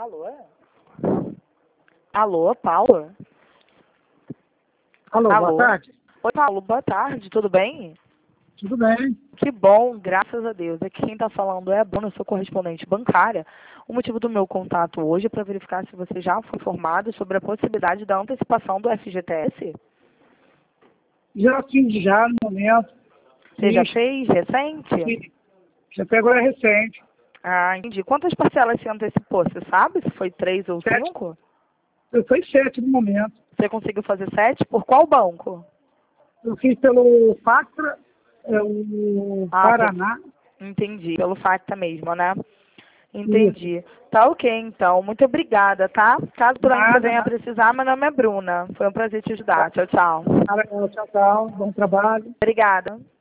Alô? Alô, Paulo? Alô, Alô? boa tarde. Oi, Paulo, boa tarde, tudo bem? Tudo bem? Que bom, graças a Deus. Aqui quem está falando é a Bruna, sou correspondente bancária. O motivo do meu contato hoje é para verificar se você já foi informado sobre a possibilidade da antecipação do FGTS. Já fiz já no momento. Você já Fiz, fez recente? fiz. Já foi agora recente. Ah, entendi. Quantas parcelas se antecipou? Você sabe se foi 3 ou 7. 5? Eu fui 7 no momento. Você conseguiu fazer 7? Por qual banco? Eu fiz pelo Factra, o Ah, Paraná. entendi. Pelo FACTA mesmo, né? Isso. Entendi. Tá ok, então. Muito obrigada, tá? Caso por aí você Nada, venha a nada. precisar, meu nome é Bruna. Foi um prazer te ajudar. Tchau, tchau. Tchau, tchau. Bom trabalho. Obrigada.